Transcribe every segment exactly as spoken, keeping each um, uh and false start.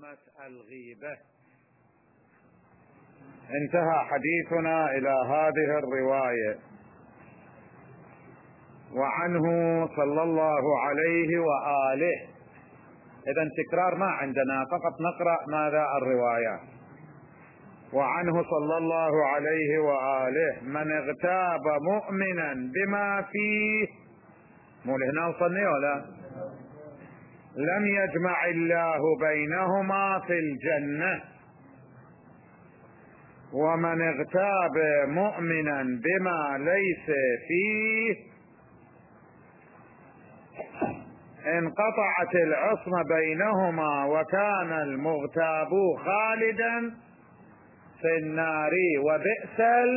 حرمة الغيبة. انتهى حديثنا إلى هذه الرواية: وعنه صلى الله عليه وآله. إذن تكرار ما عندنا، فقط نقرأ ماذا الرواية. وعنه صلى الله عليه وآله: من اغتاب مؤمنا بما فيه، مو لهنا وصلنا ولا لم يجمع الله بينهما في الجنة. ومن اغتاب مؤمنا بما ليس فيه انقطعت العصمة بينهما وكان المغتاب خالدا في النار وبئس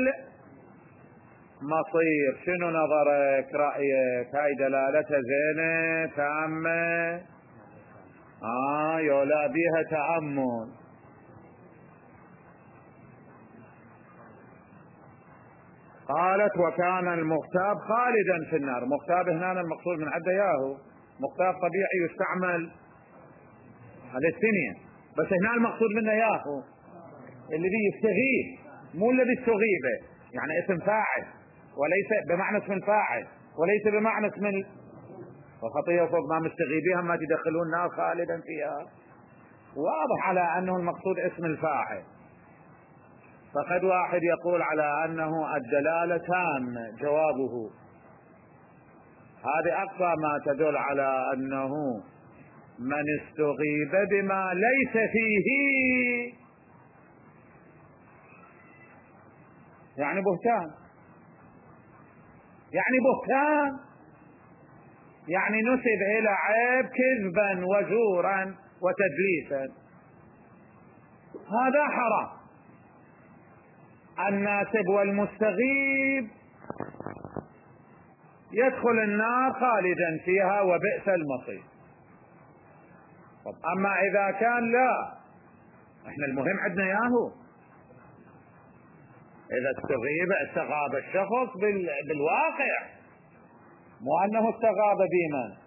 المصير. شنو نظرك، رأيك؟ هاي دلالتها زينة تامة آه يولا بيها تأمل. قالت وكان المغتاب خالدا في النار. مغتاب هنا المقصود من عده ياهو، مغتاب طبيعي يستعمل على الثانية، بس هنا المقصود منه ياهو الذي يستغيث، مو الذي استغيبه، يعني اسم فاعل وليس بمعنى اسم الفاعل وليس بمعنى اسم ال... وخطية فوق ما مستغيبيها ما تدخلون نار خالدا فيها. واضح على انه المقصود اسم الفاعل. فقد واحد يقول على انه الدلالة تامة جوابه، هذه اقصى ما تدل على انه من استغيب بما ليس فيه يعني بهتان، يعني بهتان يعني نسب الى عيب كذبا وزورا وتدليسا، هذا حرام. الناسب والمستغيب يدخل النار خالدا فيها وبئس المصير. اما اذا كان لا، احنا المهم عندنا ياهو اذا استغيب استغاب الشخص بالواقع، مو انه استغاب بما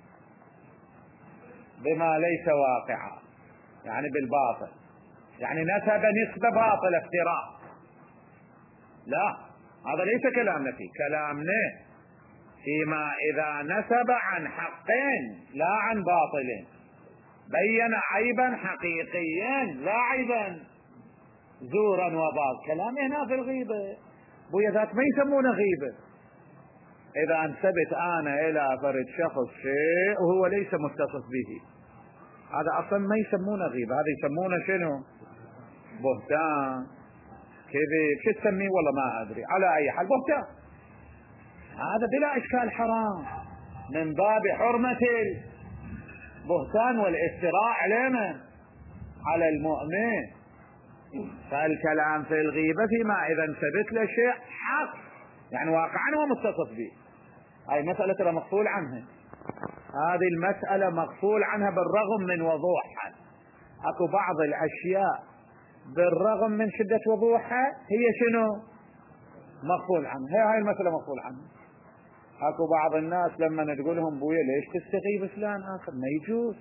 بما ليس واقعا، يعني بالباطل، يعني نسب نسبة باطلة افتراء. لا، هذا ليس كلامنا فيه. كلامنا فيما اذا نسب عن حقين لا عن باطل، بين عيبا حقيقيا لا عيبا زورا وباطل. كلام هنا في الغيبة بويا ذاك ما يسمونه غيبة. اذا انسبت انا الى فرد شخص شيء وهو ليس متصف به، هذا اصلا ما يسمونه غيبة، هذا يسمونه شنو؟ بهتان، كذب، شو تسميه والله ما ادري، على اي حال بهتان. هذا بلا اشكال حرام من باب حرمة البهتان والافتراء علينا على المؤمن. فالكلام في الغيبة فيما اذا انثبت له شيء حق، يعني واقعا هو متصف به. هاي مسألة ترى مغفول عنها، هذه المسألة مغفول عنها بالرغم من وضوحها. اكو بعض الاشياء بالرغم من شدة وضوحها هي شنو؟ مغفول عنها. هي هاي المسألة مغفول عنها. اكو بعض الناس لما تقول لهم بويا ليش تستغيب فلان اخر، ما يجوز،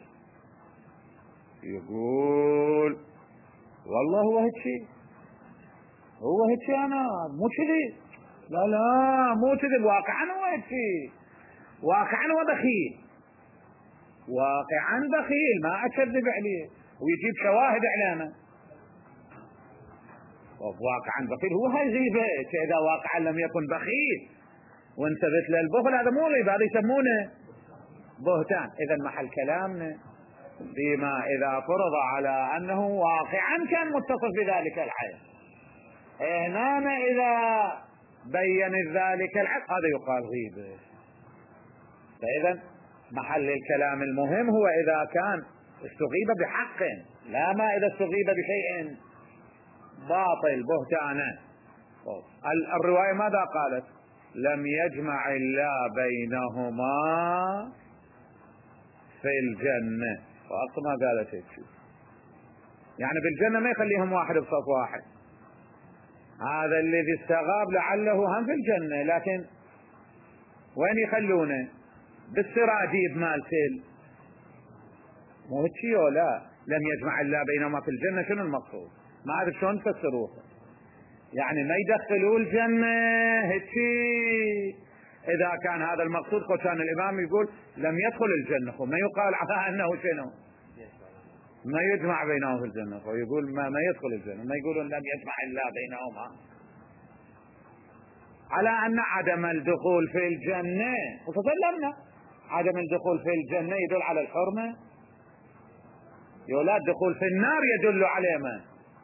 يقول والله هو هيك، هو هيك، انا مو كذي، لا لا مو كذي، واقعا هو هيك، واقعا هو بخيل، واقعا بخيل ما اكذب عليه، ويجيب شواهد اعلامه. واقعا بخيل هو هاي غيبة. اذا واقعا لم يكن بخيل وانثبت له البخل، هذا مو غيبة، هذا يسمونه بهتان. اذا محل كلامنا فيما اذا فرض على انه واقعا كان متصف بذلك العيب، هنا اذا بين ذلك العيب هذا يقال غيبة. فاذا محل الكلام المهم هو اذا كان استغيب بحق، لا ما اذا استغيب بشيء باطل بهتانا. الرواية ماذا قالت؟ لم يجمع الله بينهما في الجنة. وأصلا ما قالت هيك، يعني بالجنة ما يخليهم واحد بصف واحد. هذا الذي استغاب لعله هم في الجنة، لكن وين يخلونه؟ بالسراجيب مال سيل، مو هيك ولا لم يجمع الله بينهما في الجنة شنو المقصود؟ ما أعرف شلون تفسروه. يعني ما يدخلوا الجنة هيك. إذا كان هذا المقصود كان الإمام يقول لم يدخل الجنة، ما يقال على أنه شنو ما يجمع بينهما في الجنة، ويقول ما, ما يدخل الجنة، ما يقولون لم يجمع الله بينهما، على أن عدم الدخول في الجنة، وتسلمنا عدم الدخول في الجنة يدل على الحرمة، يولاد الدخول في النار يدل على ما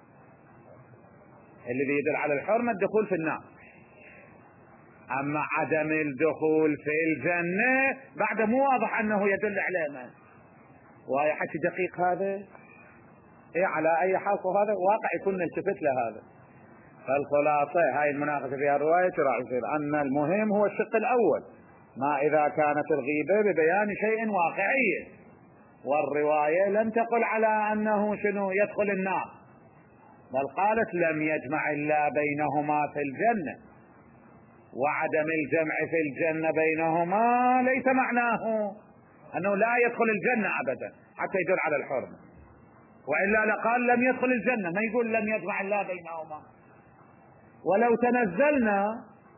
الذي يدل على الحرمة الدخول في النار. أما عدم الدخول في الجنة بعد مو واضح أنه يدل على ما، وهي حكي دقيق هذا. إيه على أي حال هذا واقع يكون نلتفت لهذا. فالخلاصة هاي المناقشة فيها الرواية راح يصير أن المهم هو الشق الأول، ما إذا كانت الغيبة ببيان شيء واقعي، والرواية لم تقل على أنه شنو يدخل النار، بل قالت لم يجمع الله بينهما في الجنة، وعدم الجمع في الجنة بينهما ليس معناه أنه لا يدخل الجنة أبدا حتى يدل على الحرمة، وإلا لقال لم يدخل الجنة، ما يقول لم يجمع الله بينهما. ولو تنزلنا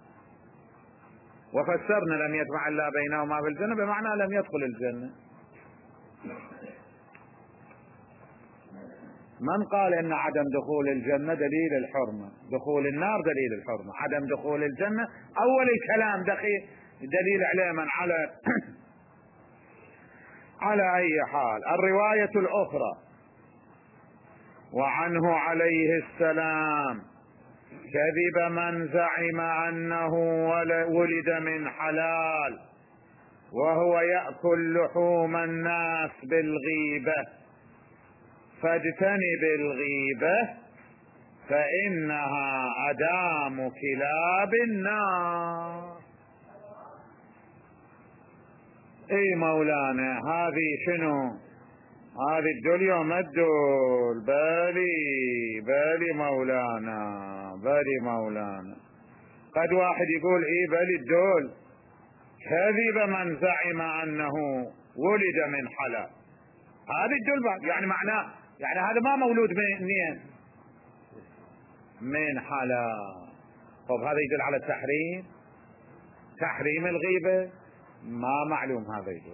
وفسرنا لم يجمع الله بينهما في الجنة بمعنى لم يدخل الجنة. من قال ان عدم دخول الجنة دليل الحرمة، دخول النار دليل الحرمة، عدم دخول الجنة اول الكلام دخيل دليل عليه من على على اي حال. الرواية الاخرى وعنه عليه السلام كذب من زعم انه ولد من حلال وهو يأكل لحوم الناس بالغيبة، فاجتنب الغيبة فإنها أدام كلاب النار. اي مولانا هذه شنو؟ هذه الدول يوم الدول بالي بالي مولانا بالي مولانا. قد واحد يقول اي بالي الدول كذب من زعم انه ولد من حلال، هذه الدول يعني معناه يعني هذا ما مولود منين؟ من حلال. طب هذا يدل على التحريم، تحريم الغيبة ما معلوم هذا يدل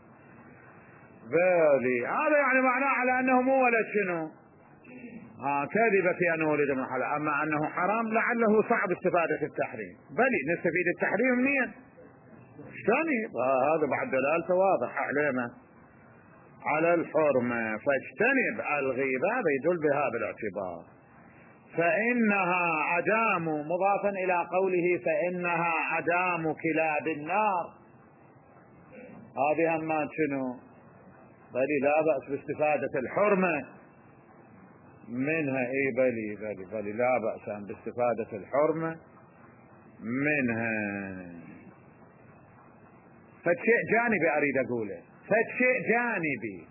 بالي، هذا يعني معناه على انه مو ولد شنو ها كذب في انه ولد من حلال. اما انه حرام لعله صعب استفادة التحريم، بلي نستفيد التحريم منين؟ اجتنب، هذا بعد دلالته واضح علينا على الحرمة، فاجتنب الغيبة هذا يدل بهذا الاعتبار. فإنها عدام مضافا إلى قوله فإنها عدام كلاب النار، هذه همات شنو؟ بلي لا بأس باستفادة الحرمة منها، اي بلي بلي بلي لا بأس باستفادة الحرمة منها. فشيء جانبي اريد اقوله، فشيء جانبي،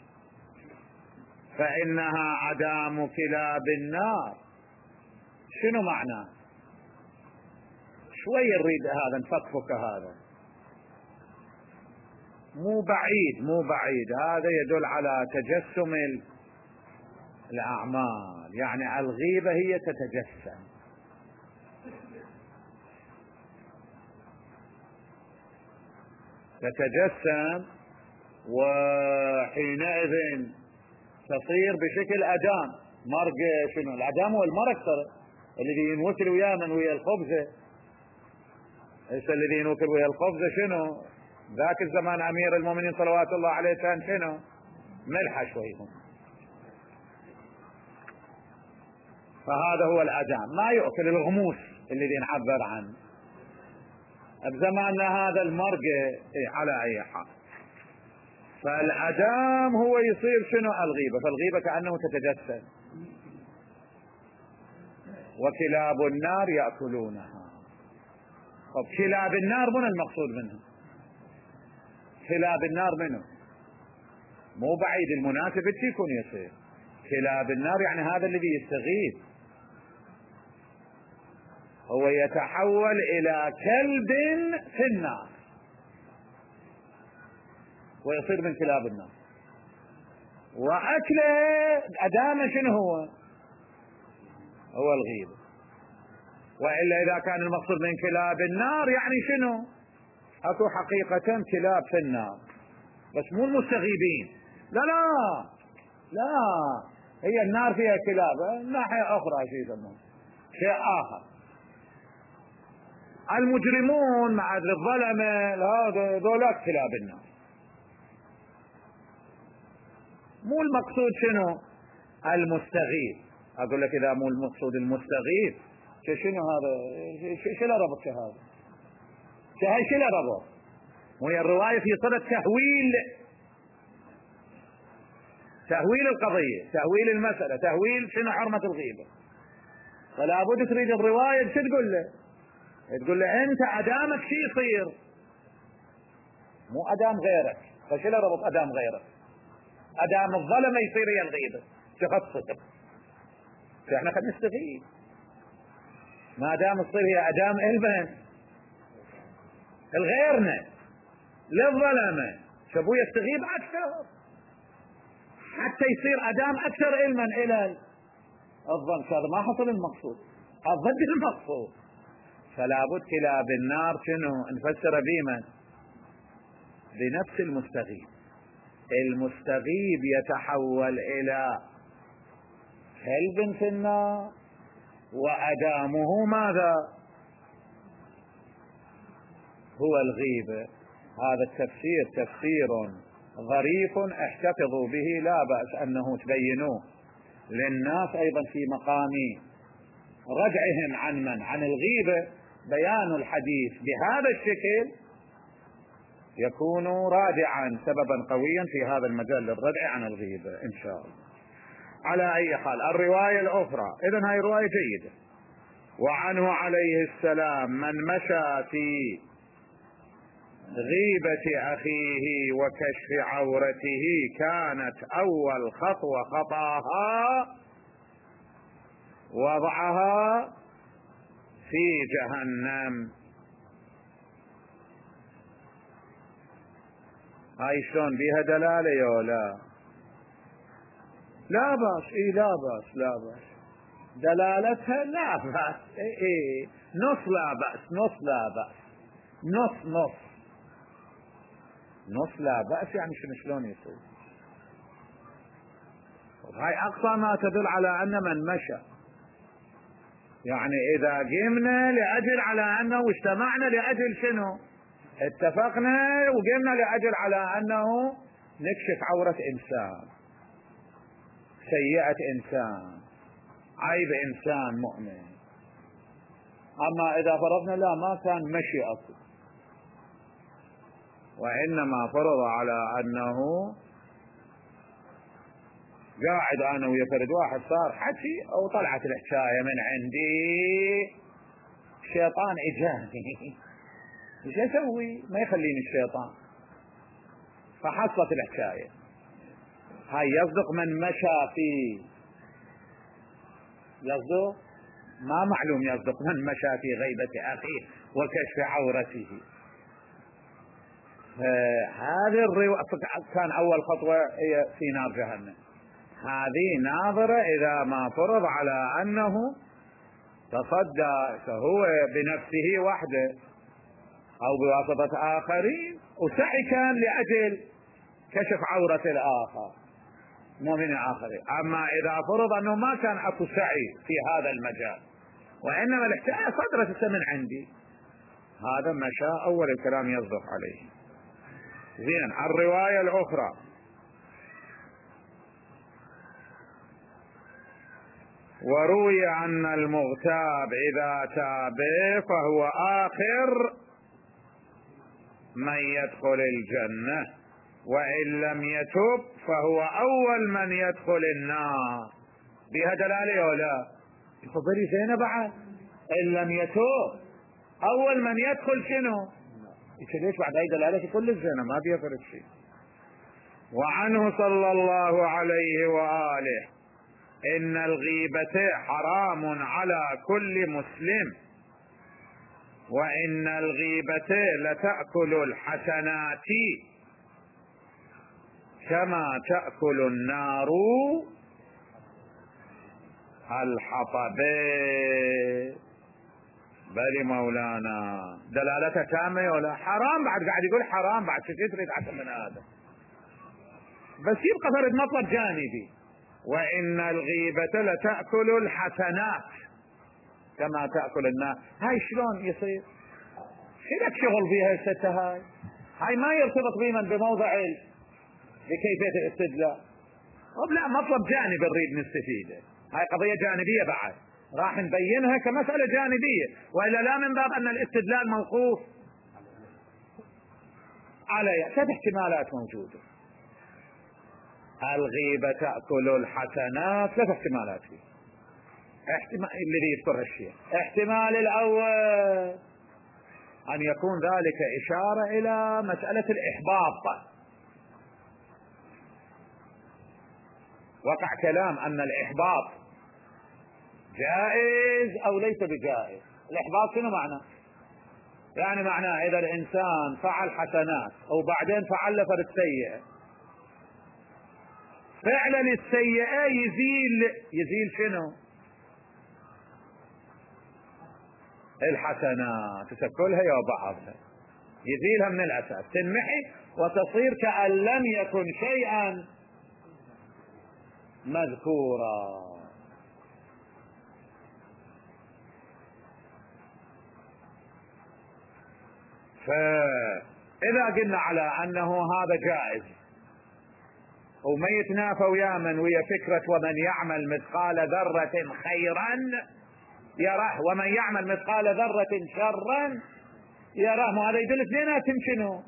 فإنها عدام كلاب النار شنو معناه؟ شوي نريد هذا نفكفك، هذا مو بعيد مو بعيد هذا يدل على تجسم الأعمال، يعني الغيبة هي تتجسم، تتجسم وحينئذ تصير بشكل أدام مرق. شنو الأدام؟ هو المرق ترى الذي ينوكل وياه من ويا الخبزة، ايش الذي ينوكل ويا الخبزة شنو؟ ذاك الزمان أمير المؤمنين صلوات الله عليه كان شنو؟ ملح شويهم، فهذا هو الأدام، ما يؤكل الغموس الذي نعبر عنه بزماننا هذا المرق على أي حال. فالأدام هو يصير شنو؟ الغيبة، فالغيبة كأنه تتجسد. وكلاب النار يأكلونها، طب كلاب النار من المقصود منه؟ كلاب النار منه مو بعيد المناسب يكون يصير كلاب النار، يعني هذا الذي يستغيث هو يتحول إلى كلب في النار ويصير من كلاب النار. وأكله أدامه شنو هو؟ هو الغيبة. وإلا إذا كان المقصود من كلاب النار يعني شنو؟ أكو حقيقة كلاب في النار بس مو المستغيبين، لا لا لا، هي النار فيها كلاب، ناحية أخرى شيء يسمونه شيء آخر. المجرمون مع الظلمة هذا ذولاك كلاب النار. مو المقصود شنو؟ المستغيث. أقول لك إذا مو المقصود المستغيث شنو هذا؟ شو له ربط هذا؟ هاي شو له ربط؟ وهي الرواية في صدد تهويل تهويل القضية، تهويل المسألة، تهويل شنو حرمة الغيبة. فلا بد تريد الرواية شو تقول له؟ تقول له أنت أدامك شي يصير، مو أدام غيرك. فشو له ربط أدام غيرك؟ أدام الظلمة يصير هي الغيبة، تخصص. فإحنا خلينا نستغيث ما دام تصير هي أدام إلبن الغيرنا للظلمة، شبو يستغيب أكثر حتى يصير أدام أكثر علما إلى الظن. هذا ما حصل المقصود، ضد المقصود. فلا بد كلاب النار شنو نفسر بيمن؟ بنفس المستغيب. المستغيب يتحول إلى كلب في النار وأدامه ماذا؟ هو الغيبة. هذا التفسير تفسير ظريف احتفظوا به، لا بأس أنه تبينوه للناس أيضا في مقام رجعهم عن من؟ عن الغيبة. بيان الحديث بهذا الشكل يكون رادعا سببا قويا في هذا المجال للردع عن الغيبة إن شاء الله. على أي حال الرواية الأخرى، إذن هاي رواية جيدة. وعنه عليه السلام من مشى في غيبة أخيه وكشف عورته كانت أول خطوة خطاها وضعها في جهنم. هاي شلون بيها دلالة يا لا؟ لا باس، اي لا باس، لا باس دلالتها لا باس، اي اي نص لا باس، نص لا باس، نص نص نص لا بأس. يعني شنو شلون يصير؟ هاي أقصى ما تدل على أن من مشى، يعني إذا قمنا لأجل على أنه اجتمعنا لأجل شنو؟ اتفقنا وقمنا لأجل على أنه نكشف عورة إنسان، سيئة إنسان، عيب إنسان مؤمن. أما إذا فرضنا لا ما كان مشي أصلا، وإنما فرض على أنه قاعد أنا ويفرد واحد صار حكي أو طلعت الحكاية من عندي شيطان إجاني، إيش أسوي؟ ما يخليني الشيطان، فحصلت الحكاية. هاي يصدق من مشى في، يصدق ما معلوم يصدق من مشى في غيبة أخيه وكشف عورته. هذه الرواية كان أول خطوة هي في نار جهنم. هذه ناظرة إذا ما فرض على أنه تصدى هو بنفسه وحده أو بواسطة آخرين وسعي كان لأجل كشف عورة الآخر مؤمن آخرين. أما إذا فرض أنه ما كان أكو سعي في هذا المجال وإنما الحكاية صدرت من عندي، هذا مشى أول الكلام يصدق عليه. زين. الرواية الأخرى وروي أن المغتاب إذا تاب فهو آخر من يدخل الجنة وإن لم يتب فهو أول من يدخل النار. بها دلالة ولا؟ الخبري زينة بعد إن لم يتب أول من يدخل شنو؟ ليش بعد هاي دلالة في كل الزنا ما بيفرق شيء. وعنه صلى الله عليه وآله إن الغيبة حرام على كل مسلم وإن الغيبة لتأكل الحسنات كما تأكل النار الحطب. بل مولانا دلالته تامة ولا حرام؟ بعد قاعد يقول حرام، بعد شو تريد عشان من هذا؟ بس يبقى فرد مطلب جانبي. وإن الغيبة لتأكل الحسنات كما تأكل النار. هاي شلون يصير؟ شلك شغل بيها الستة هاي؟ هاي ما يرتبط بيما بموضع بكيفية الاستدلال. طب لا، مطلب جانبي نريد نستفيده. هاي قضية جانبية بعد راح نبينها كمسألة جانبية، وإلا لا من باب أن الاستدلال موقوف على ثلاث احتمالات موجودة. الغيبة تأكل الحسنات، ثلاث احتمالات فيه. احتمال الذي يذكرها الشيخ، احتمال الأول أن يكون ذلك إشارة إلى مسألة الإحباط. وقع كلام أن الإحباط جائز أو ليس بجائز. الإحباط شنو معناه؟ يعني معناه إذا الإنسان فعل حسنات أو بعدين فعل فرد سيئة، فعلا السيئة يزيل يزيل شنو؟ الحسنات تسكلها يا بعضها، يزيلها من الأساس، تنمحي وتصير كأن لم يكن شيئا مذكورا. فإذا قلنا على أنه هذا جائز وما يتنافى ويا من ويا فكرة ومن يعمل مثقال ذرة خيرا يراه ومن يعمل مثقال ذرة شرا يراه، ما هذا يدل اثنيناتهم شنو؟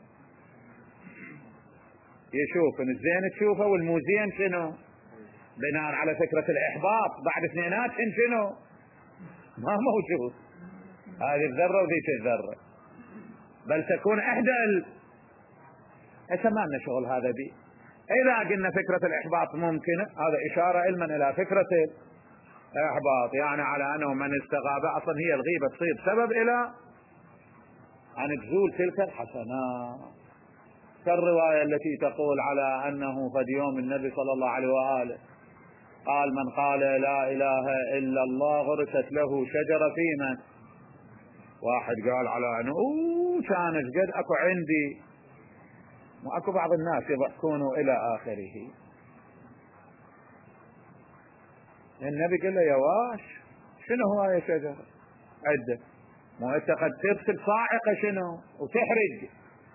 يشوف ان الزين تشوفه والمو زين شنو؟ بناء على فكرة الإحباط بعد اثنيناتهم شنو؟ ما موجود هذه الذرة وذيك الذرة، بل تكون احدى ال... اسمعنا شغل هذا بي. اذا قلنا فكرة الإحباط ممكنة، هذا اشارة علما الى فكرة الإحباط، يعني على انه من استغاب اصلا هي الغيبة تصير سبب الى ان تزول تلك الحسنات، كالرواية التي تقول على انه فد يوم النبي صلى الله عليه وآله قال من قال لا اله الا الله غرست له شجرة في من، واحد قال على انه اوه كانت قد اكو عندي، واكو بعض الناس يضحكون الى اخره. النبي قال له يا واش شنو هو يا شجرة عدة، مو انت قد ترسل صاعقة شنو وتحرق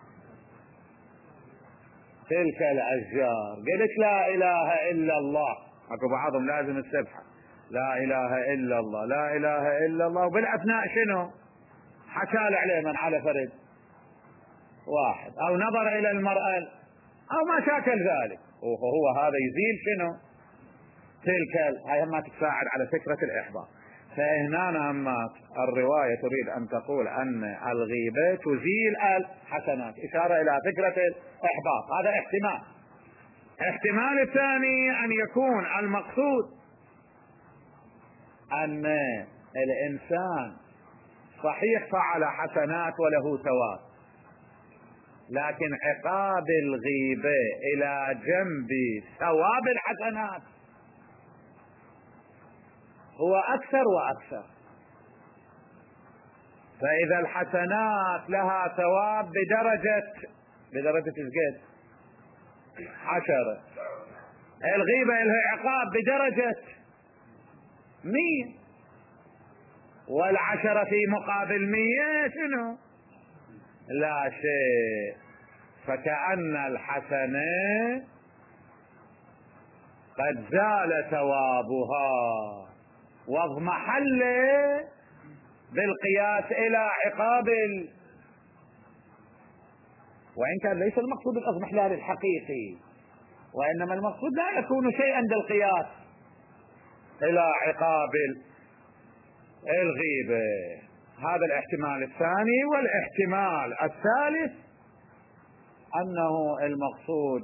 تلك الاشجار. قلت لا اله الا الله، اكو بعضهم لازم السبحة لا اله الا الله لا اله الا الله، وبالاثناء شنو حكال عليه من على فرد واحد او نظر الى المرأة او ما شاكل ذلك، وهو هذا يزيل شنو تلك. هاي ما تساعد على فكرة الإحباط. فهنا همات الرواية تريد أن تقول أن الغيبة تزيل الحسنات، إشارة إلى فكرة الإحباط. هذا احتمال. احتمال الثاني أن يكون المقصود أن الإنسان صحيح فعل حسنات وله ثواب، لكن عقاب الغيبة إلى جنب ثواب الحسنات هو أكثر وأكثر. فإذا الحسنات لها ثواب بدرجة بدرجة الجد عشرة، الغيبة لها عقاب بدرجة مية، والعشرة في مقابل مية شنو؟ لا شيء. فكأن الحسنة قد زال ثوابها واضمحل بالقياس الى عقاب ال... وان كان ليس المقصود الاضمحلال الحقيقي، وانما المقصود لا يكون شيئا بالقياس الى عقاب الغيبة. هذا الاحتمال الثاني. والاحتمال الثالث انه المقصود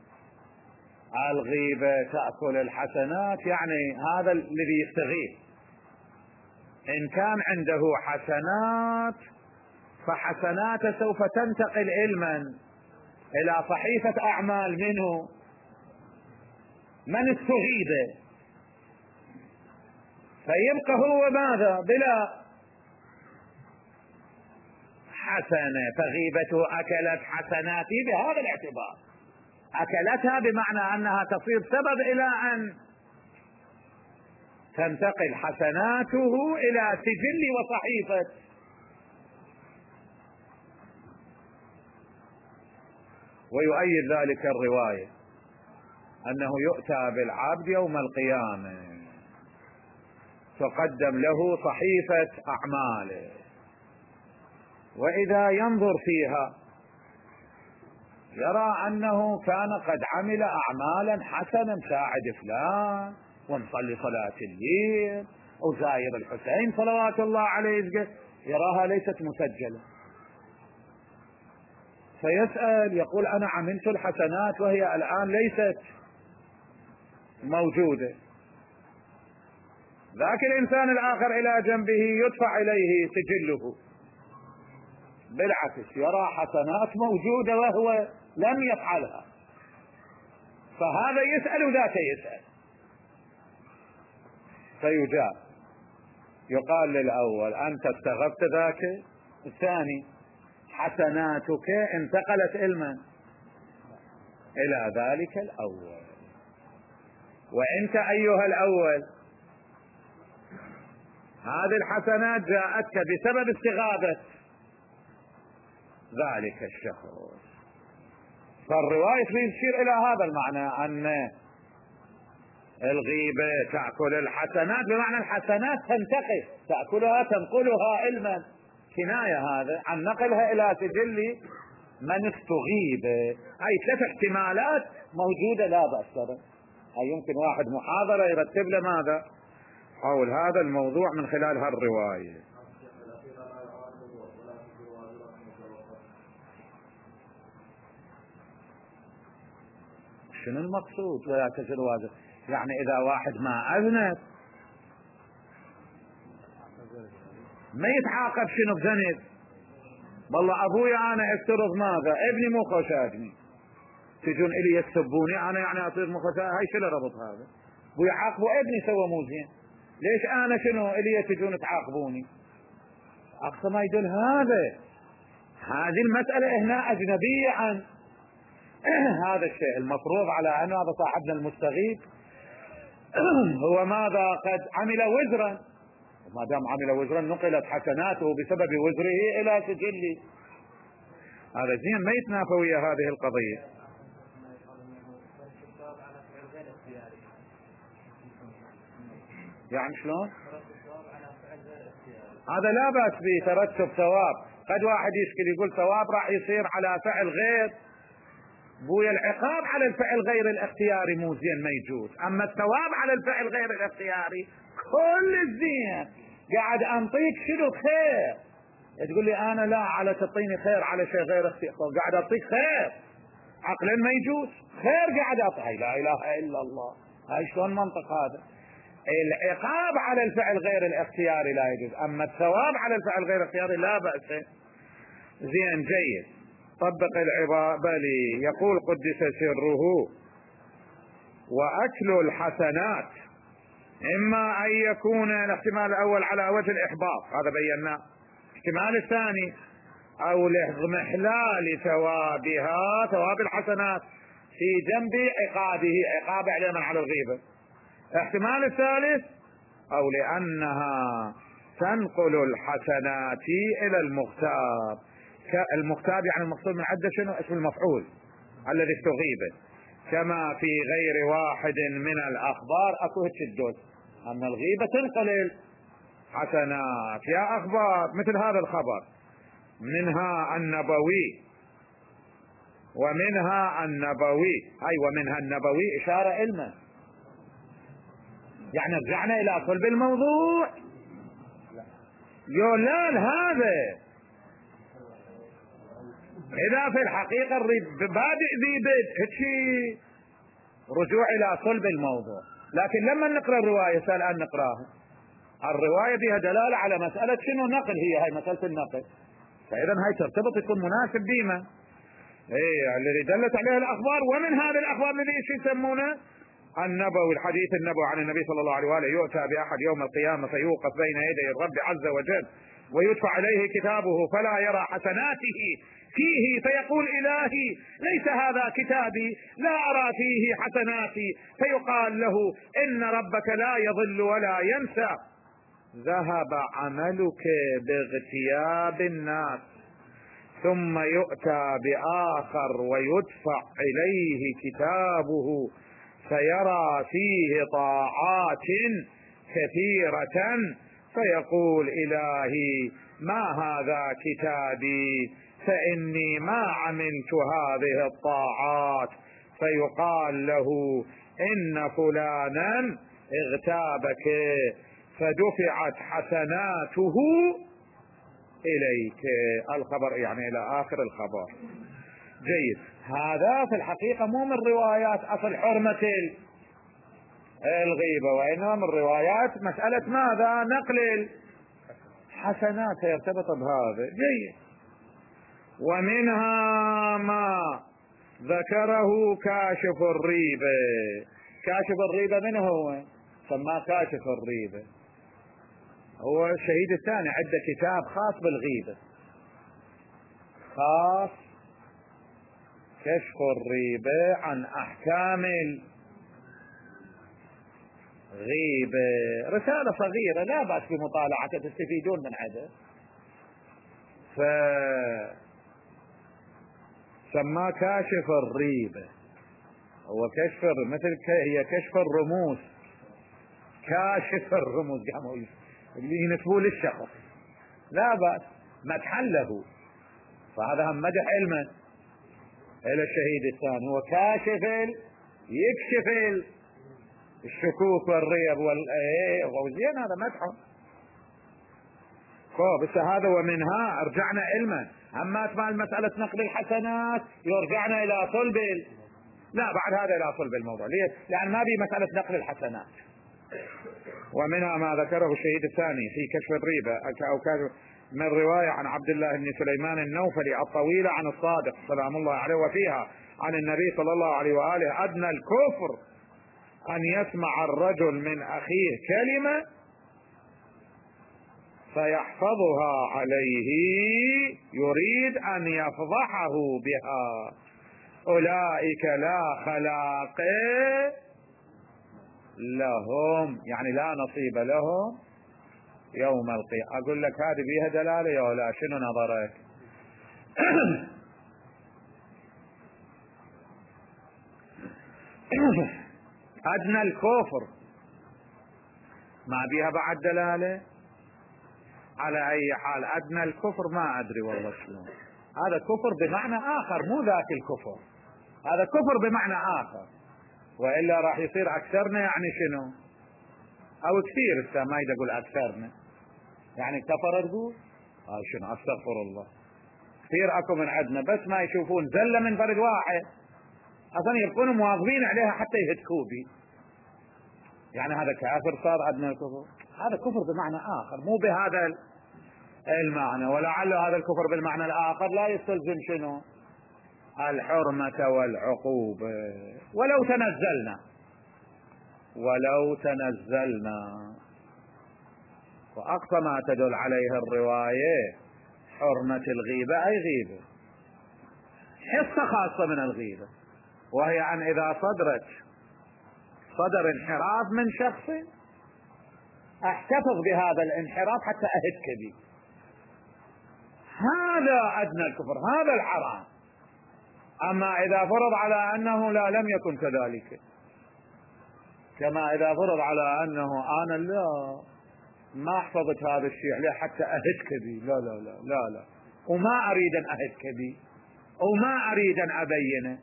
الغيبة تأكل الحسنات، يعني هذا الذي يستغيب إن كان عنده حسنات فحسناته سوف تنتقل علما إلى صحيفة أعمال منه من استغيب، فيبقى هو ماذا؟ بلا حسنة، فغيبته أكلت حسناتي بهذا الاعتبار. أكلتها بمعنى أنها تصير سبب إلى أن تنتقل حسناته إلى سجل وصحيفة. ويؤيد ذلك الرواية أنه يؤتى بالعبد يوم القيامة تقدم له صحيفة أعماله، وإذا ينظر فيها يرى أنه كان قد عمل أعمالا حسنا، ساعد فلان ومصلي صلاة الليل وزاير الحسين صلوات الله عليه، يراها ليست مسجلة، فيسأل يقول أنا عملت الحسنات وهي الآن ليست موجودة. ذاك الإنسان الآخر إلى جنبه يدفع إليه سجله، بالعكس يرى حسنات موجودة وهو لم يفعلها، فهذا يسأل وذاك يسأل، فيجاب. يقال للأول أنت استغبت ذاك، الثاني حسناتك انتقلت علما إلى ذلك الأول، وأنت أيها الأول هذه الحسنات جاءتك بسبب استغابة ذلك الشخص. فالرواية تشير إلى هذا المعنى، أن الغيبة تأكل الحسنات، بمعنى الحسنات تنتقل، تأكلها تنقلها علما، كناية هذا عن نقلها إلى سجل من استغيب. أي ثلاث احتمالات موجودة لا بأس بها. أي يمكن واحد محاضرة يرتب له ماذا حول هذا الموضوع من خلال هالرواية. شنو المقصود ولا تزر وازر؟ يعني إذا واحد ما أذنب ما يتعاقب شنو بذنب؟ والله أبوي أنا افترض ماذا ابني مو خوشاتني، تجون إلي يسبوني أنا يعني أصير مو خوشاتني، هاي شنو ربط هذا؟ ويعاقبوا ابني سوى مو زين، ليش أنا شنو إلي تجون تعاقبوني؟ أقصى ما يدل هذا. هذه المسألة هنا أجنبية عن هذا الشيء. المفروض على أن هذا صاحبنا المستغيث هو ماذا قد عمل وزرا، ما دام عمل وزرا نقلت حسناته بسبب وزره إلى سجله. هذا زين ما يتنافى ويا هذه القضية. يعني شلون؟ هذا لا بأس به ترتب ثواب. قد واحد يشكل يقول ثواب راح يصير على فعل غير، بويا العقاب على الفعل غير الاختياري مو زين ما يجوز، اما الثواب على الفعل غير الاختياري كل الزين. قاعد انطيك شنو خير، تقول لي انا لا على تعطيني خير على شيء غير اختياري، قاعد اعطيك خير عقلا ما يجوز، خير قاعد اعطيك، لا اله الا الله. هاي شلون منطق هذا؟ العقاب على الفعل غير الاختياري لا يجوز، اما الثواب على الفعل غير الاختياري لا بأس. زين جيد. طبق العبارة. بلي يقول قدس سره وأكل الحسنات إما أن يكون الاحتمال الأول على وجه الإحباط، هذا بيناه. الاحتمال الثاني أو لإضمحلال ثوابها، ثواب الحسنات في جنب عقابه، عقاب علينا على الغيبة. الاحتمال الثالث أو لأنها تنقل الحسنات إلى المختار. المختار يعني المقصود من عدة شنو؟ اسم المفعول الذي استغيب. كما في غير واحد من الأخبار أكو هالشدود أن الغيبة تنقل الحسنات. يا أخبار مثل هذا الخبر، منها النبوي ومنها النبوي، أي ومنها النبوي إشارة علما، يعني رجعنا إلى صلب الموضوع. يولال هذا إذا في الحقيقة بادئ ذي بدء هيك رجوع إلى صلب الموضوع. لكن لما نقرأ الرواية سأل أن نقرأها، الرواية فيها دلالة على مسألة شنو نقل، هي هاي مسألة النقل، فإذا هاي ترتبط يكون مناسب ديما. إيه الذي دلت عليها الأخبار، ومن هذه الأخبار الذي يسمونه النبوي، الحديث النبوي عن النبي صلى الله عليه وآله: يؤتى بأحد يوم القيامة فيوقف بين يدي الرب عز وجل ويدفع إليه كتابه فلا يرى حسناته فيه، فيقول: إلهي ليس هذا كتابي، لا أرى فيه حسناتي. فيقال له: إن ربك لا يضل ولا ينسى، ذهب عملك باغتياب الناس. ثم يؤتى بآخر ويدفع إليه كتابه فيرى فيه طاعات كثيرة، فيقول: إلهي ما هذا كتابي، فإني ما عملت هذه الطاعات. فيقال له: إن فلانا اغتابك فدفعت حسناته إليك. الخبر يعني إلى آخر الخبر. جيد. هذا في الحقيقة مو من روايات أصل حرمة الغيبة، وإنما من روايات مسألة ماذا؟ نقل الحسنات يرتبط بهذا. جيد. ومنها ما ذكره كاشف الريبة. كاشف الريبة من هو؟ سماه كاشف الريبة، هو الشهيد الثاني، عنده كتاب خاص بالغيبة، خاص كشف الريبة عن أحكام الغيبة. رسالة صغيرة لا بأس بمطالعتها، تستفيدون من عدد. فسماه كاشف الريبة، هو كشف مثل هي كشف الرموز، كاشف الرموز اللي ينسبوه للشخص، لا بأس مدحا له. فهذا هم مدح علما إلى الشهيد الثاني، هو كاشف يكشف الشكوك والريب والزين، هذا مدحه. بس هذا ومنها رجعنا علما. اما اكمل مسألة نقل الحسنات يرجعنا الى صلب، لا بعد هذا الى صلب الموضوع. ليه؟ لان ما بي مسألة نقل الحسنات. ومنها ما ذكره الشهيد الثاني في كشف الريبة او كشف من رواية عن عبد الله بن سليمان النوفلي الطويلة عن الصادق سلام الله عليه، وفيها عن النبي صلى الله عليه وآله: أدنى الكفر أن يسمع الرجل من أخيه كلمة فيحفظها عليه يريد أن يفضحه بها، أولئك لا خلاق لهم، يعني لا نصيب لهم يوم القيامة. أقول لك هذه بيها دلالة يا ولا شنو نظرك؟ أدنى الكفر ما بيها بعد دلالة؟ على أي حال أدنى الكفر ما أدري والله شلون. هذا كفر بمعنى آخر، مو ذاك الكفر، هذا كفر بمعنى آخر، وإلا راح يصير أكثرنا يعني شنو؟ أو كثير. ما ما يقول أكثرنا يعني كفر تقول آه شنو؟ أستغفر الله. كثير أكو من عندنا بس ما يشوفون زلة من فرد واحد أصلا يبقون مواظبين عليها حتى يهتكوا بي، يعني هذا كافر صار عندنا الكفر. هذا كفر بمعنى آخر مو بهذا المعنى، ولعل هذا الكفر بالمعنى الآخر لا يستلزم شنو؟ الحرمة والعقوبة. ولو تنزلنا ولو تنزلنا وأقصى ما تدل عليه الرواية حرمة الغيبة أي غيبة، حصة خاصة من الغيبة، وهي أن إذا صدرت صدر انحراف من شخص احتفظ بهذا الانحراف حتى أهدك به. هذا أدنى الكفر، هذا الحرام. أما إذا فرض على أنه لا لم يكن كذلك، كما إذا فرض على أنه أنا لا ما حفظت هذا الشيء لا حتى أهدك به، لا لا لا لا لا وما أريد أن أهدك به وما أريد أن أبينه،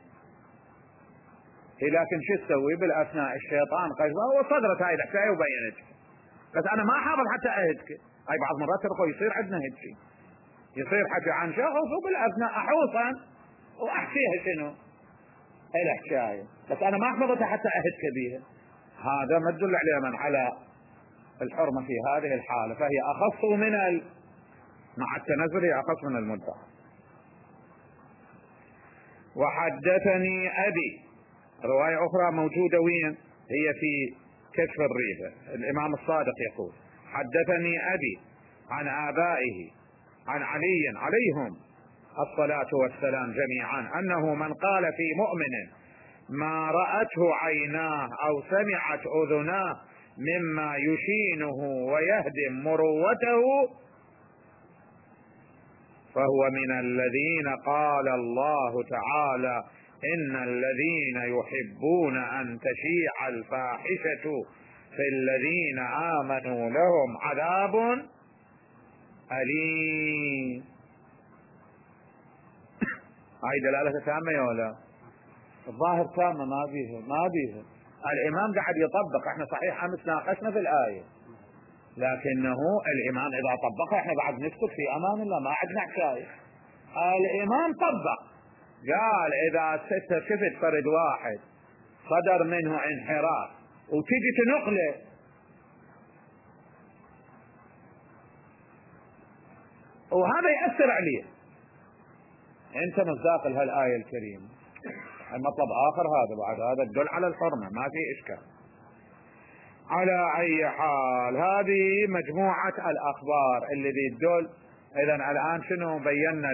لكن شو تسوي بالأثناء؟ الشيطان قيصة وصدرت هاي الحكاية وبينتك، بس أنا ما حافظ حتى أهدك. هاي بعض مرات ترى يصير عندنا هيك شيء، يصير حكي عن شخص وبالأثناء أحوصا وأحكيها شنو الحكاية، بس أنا ما حفظتها حتى أهدك بها. هذا ما تدل عليه من على الحرمة في هذه الحالة، فهي أخص من ال... مع التنزل هي أخص من المدعى. وحدثني أبي، رواية أخرى موجودة وين هي في كشف الريبة. الإمام الصادق يقول: حدثني أبي عن آبائه عن علي عليهم الصلاة والسلام جميعا أنه من قال في مؤمن ما رأته عيناه أو سمعت أذناه مما يشينه ويهدم مروته فهو من الذين قال الله تعالى: إن الذين يحبون أن تشيع الفاحشة في الذين آمنوا لهم عذاب أليم. هاي دلالة تامة يا ولا؟ الظاهر تامة، ما بيها ما بيها. الإمام قاعد يطبق. احنا صحيح امس ناقشنا في الآية، لكنه الإمام إذا طبقها احنا بعد نسكت في أمان الله، ما عندنا حكاية. الإمام طبق، قال إذا شفت فرد واحد صدر منه انحراف وتجي تنقله، وهذا يأثر عليه، انت مصداق هالآية الكريمة. المطلب آخر هذا، بعد هذا تدل على الحرمة، ما في إشكال. على أي حال هذه مجموعة الأخبار اللي بتدل. إذن الآن شنو بينا؟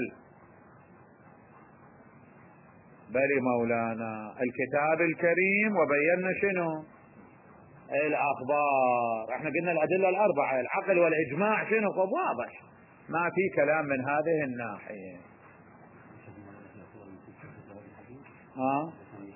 بلي مولانا الكتاب الكريم، وبينا شنو الأخبار. احنا قلنا الأدلة الأربعة، العقل والإجماع شنو واضح، ما في كلام من هذه الناحية. ها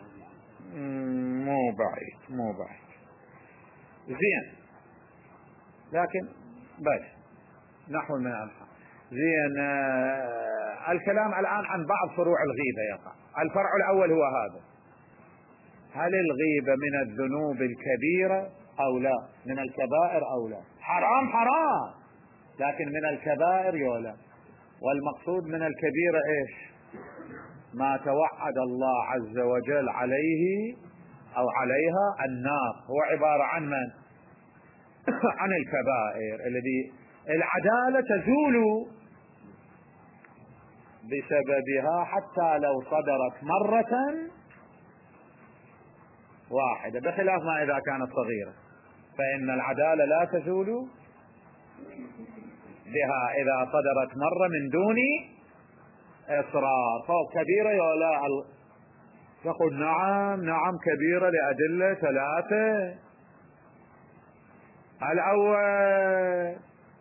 مو بعيد مو بعيد زين، لكن بس نحو من الحق. زين. آه الكلام الآن عن بعض فروع الغيبة يقع. الفرع الأول هو هذا: هل الغيبة من الذنوب الكبيرة أو لا؟ من الكبائر أو لا؟ حرام حرام، لكن من الكبائر يولا. والمقصود من الكبيرة إيش؟ ما توعد الله عز وجل عليه أو عليها النار، هو عبارة عن من؟ عن الكبائر الذي العدالة تزول بسببها حتى لو صدرت مرة واحدة، بخلاف ما إذا كانت صغيرة، فإن العدالة لا تزول بها إذا صدرت مرة من دون إصرار. فوق كبيرة يا لا؟ يقول نعم نعم كبيرة لأدلة ثلاثة. الأول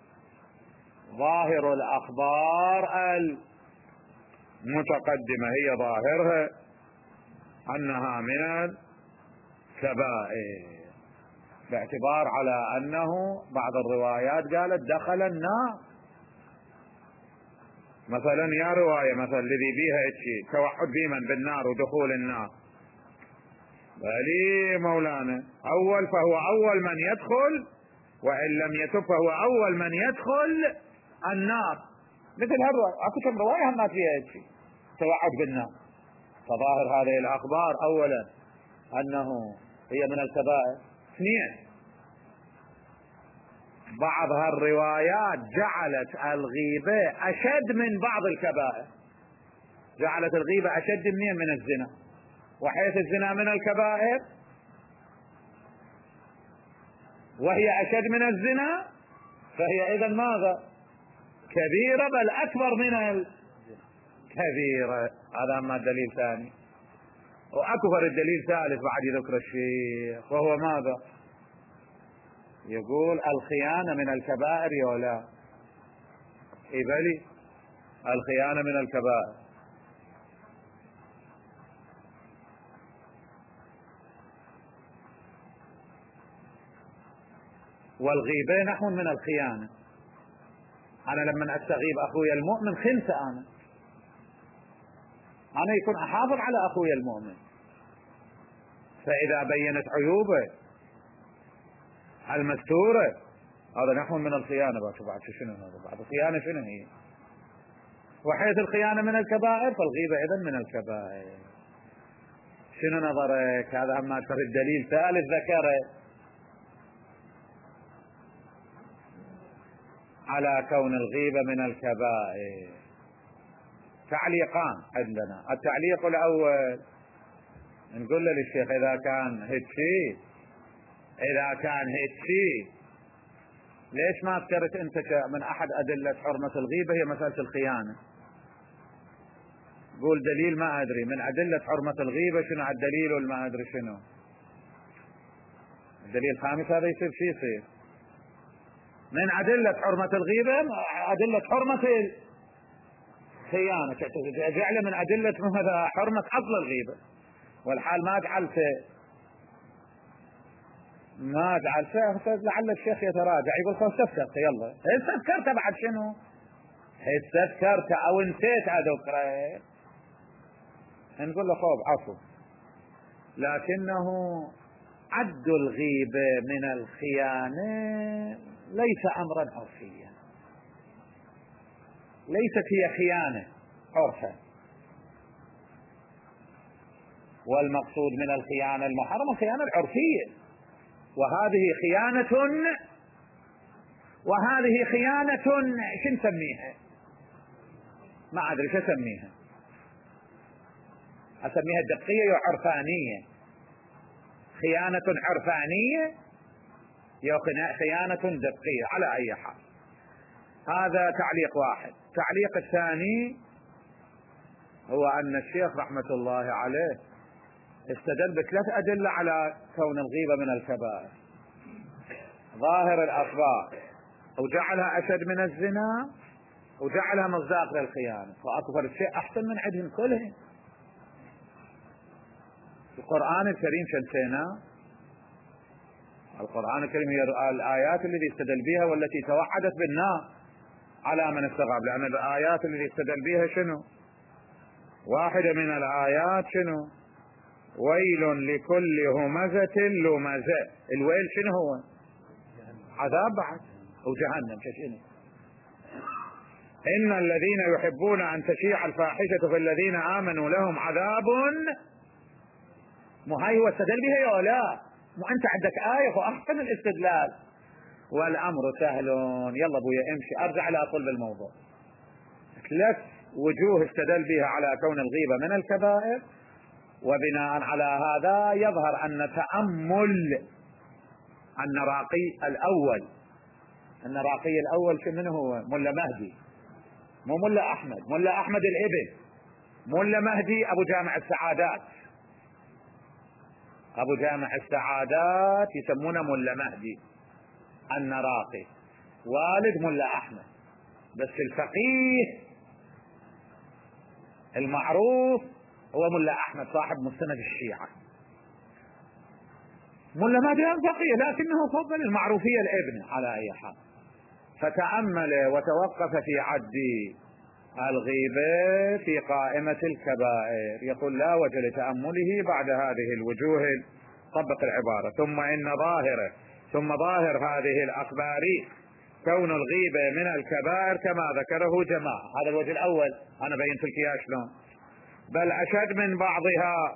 ظاهر الأخبار المتقدمة، هي ظاهرها أنها من الكبائر، باعتبار على أنه بعض الروايات قالت دخل النار. مثلا يا رواية مثلا الذي بيها اتشي توحد بمن بالنار ودخول النار، بلي مولانا أول فهو أول من يدخل، وإن لم يتب فهو أول من يدخل النار. مثل هالرواية، أكو كم رواية هم فيها اتشي توحد بالنار. فظاهر هذه الأخبار أولا أنه هي من الكبائر. اثنين، بعض هالروايات جعلت الغيبة أشد من بعض الكبائر، جعلت الغيبة أشد منين؟ من الزنا، وحيث الزنا من الكبائر وهي أشد من الزنا فهي إذن ماذا؟ كبيرة، بل أكبر من الكبيرة. هذا ما الدليل ثاني. وأكبر الدليل ثالث بعد ذكر الشيخ، وهو ماذا؟ يقول الخيانة من الكبائر يا لا؟ إبلي الخيانة من الكبائر. والغيبة نحو من الخيانة. أنا لما أستغيب أخوي المؤمن خنثى، أنا أنا يكون أحافظ على أخوي المؤمن، فإذا بينت عيوبه المستورة هذا نحو من الخيانة. بعد شنو هذا؟ بعد الخيانة شنو هي؟ وحيث الخيانة من الكبائر فالغيبة إذن من الكبائر. شنو نظرك؟ هذا هم أكثر الدليل ثالث ذكره على كون الغيبة من الكبائر. تعليقان عندنا. التعليق الأول نقول للشيخ إذا كان هيك شيء إذا كان هيك شيء ليش ما ذكرت أنت من أحد أدلة حرمة الغيبة هي مسألة الخيانة؟ قول دليل ما أدري من أدلة حرمة الغيبة شنو الدليل والما أدري شنو الدليل الخامس هذا يصير شيء يصير من أدلة حرمة الغيبة أدلة حرمة الخيانة جعل من أدلة هذا حرمة أصل الغيبة والحال ما جعلته ما جعلته لعل الشيخ يتراجع يقول خلاص استذكرت يلا استذكرت بعد شنو استذكرت أو نسيت أذكره نقول له خوف عفو لكنه عد الغيبة من الخيانة ليس أمرا عرفيا ليست هي خيانة عرفا والمقصود من الخيانة المحرمة الخيانة العرفية وهذه خيانة وهذه خيانة شو نسميها ما أدري شو أسميها أسميها دقية وعرفانية خيانة عرفانية يا خيانة دقية على أي حال هذا تعليق واحد. التعليق الثاني هو أن الشيخ رحمة الله عليه استدل بثلاث أدلة على كون الغيبة من الكبائر ظاهر الأخبار وجعلها أشد من الزنا وجعلها مصداق للخيانة فأكبر شيء أحسن من عندهم كلهم. القرآن الكريم شنسينا القرآن الكريم هي الآيات التي استدل بها والتي توعدت بالنار على من استغاب لأن الآيات التي استدل بها شنو واحدة من الآيات شنو ويل لكل همزة لمزة الويل شنو هو عذاب بعد وجهنم شنو إن الذين يحبون أن تشيع الفاحشة في الذين آمنوا لهم عذاب مهي واستدل بها يا لا مو أنت عندك آية وأحسن الاستدلال والأمر سهل يلا ابويا امشي ارجع لا اطول بالموضوع. ثلاث وجوه استدل بها على كون الغيبة من الكبائر وبناء على هذا يظهر أن تأمل النراقي الأول النراقي الأول من هو ملا مهدي مو ملا أحمد ملا أحمد الابن ملا مهدي أبو جامع السعادات أبو جامع السعادات يسمونه ملا مهدي النراقي والد ملا أحمد بس الفقيه المعروف هو ملا أحمد صاحب مستند الشيعة. ملا مهدي فقيه لكنه فضل المعروفية الابن على أي حال فتأمل وتوقف في عد الغيبة في قائمة الكبائر يقول لا وجه لتأمله بعد هذه الوجوه طبق العبارة ثم إن ظاهره ثم ظاهر هذه الأخبار كون الغيبة من الكبائر كما ذكره جماعة. هذا الوجه الأول أنا بينت لك إياه شلون بل أشد من بعضها